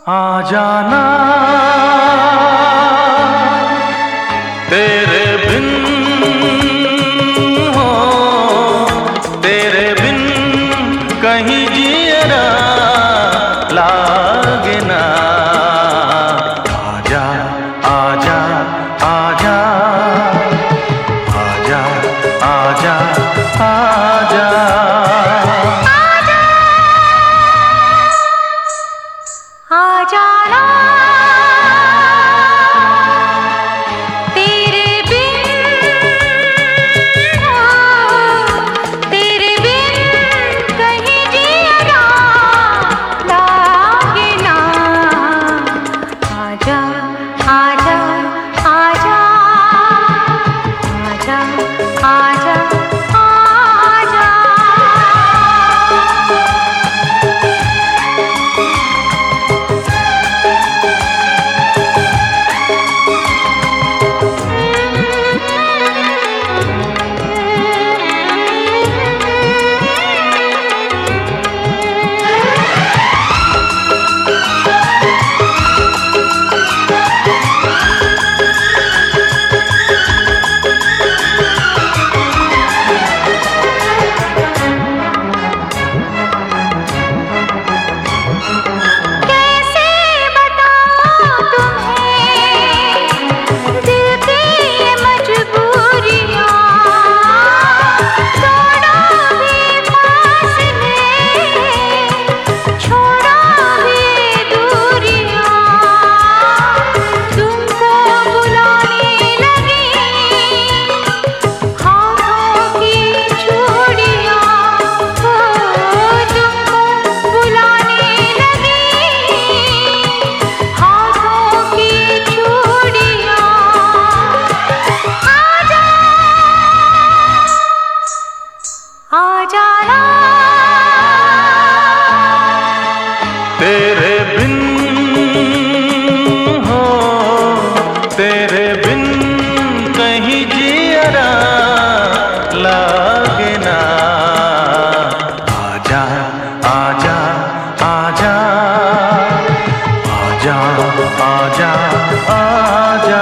आ जाना तेरे बिन हो, तेरे बिन कहीं जियरा लागे ना। आजा आजा आजा आजा आजा आजा आ जाना तेरे बिन हो, तेरे बिन कहीं जियरा लागे ना। आजा आजा आजा आजा आजा आजा। आ जाना तेरे बिन हो, तेरे बिन कहीं जियरा लागे ना। आजा आजा आजा आजा आजा आजा।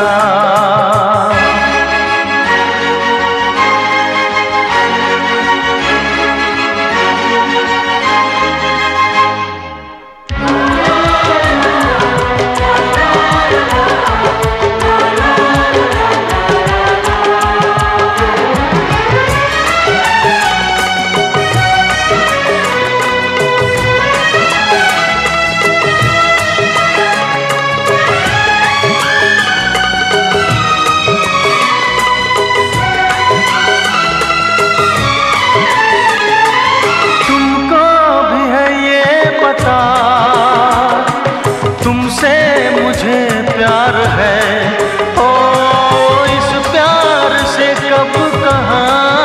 तुमसे मुझे प्यार है, ओ इस प्यार से कब कहा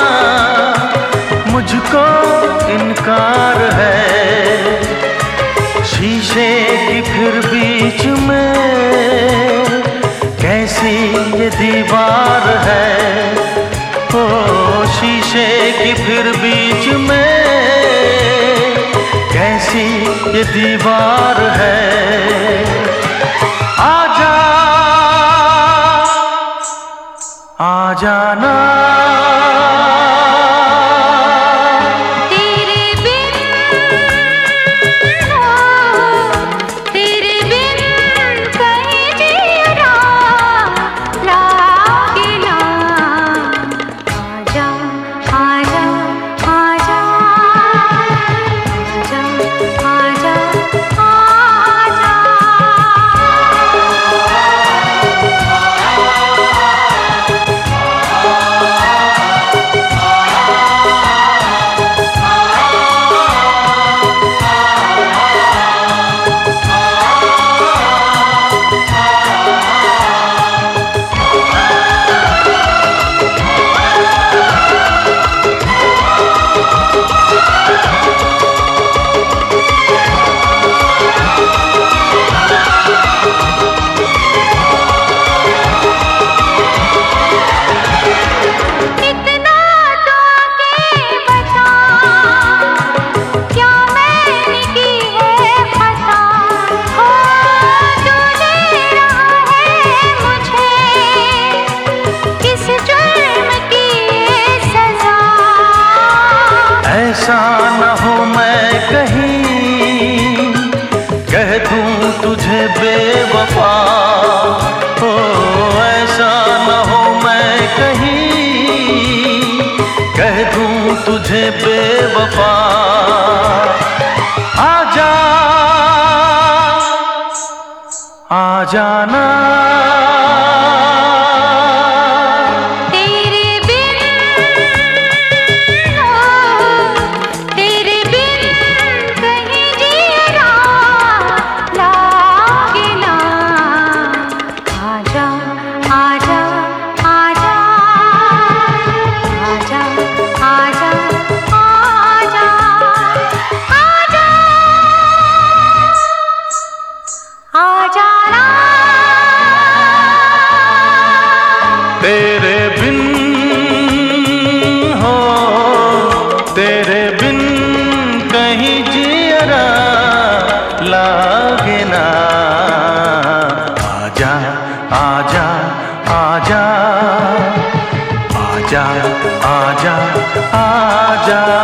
मुझको इनकार है। शीशे की फिर बीच में कैसी ये दीवार है, ओ शीशे की फिर बीच में कैसी ये दीवार है। आजा आ जाना तेरे बिन हो, तेरे बिन कहीं जियरा लागे ना। आजा आजा आजा आजा आजा आजा। तुझे बेवफा, हो ऐसा न हो मैं कहीं कह दूं तुझे बेवफा। आजा आ जाना, तेरे बिन हो तेरे बिन कहीं जियरा लागे ना। आजा आजा आजा आजा आजा आजा।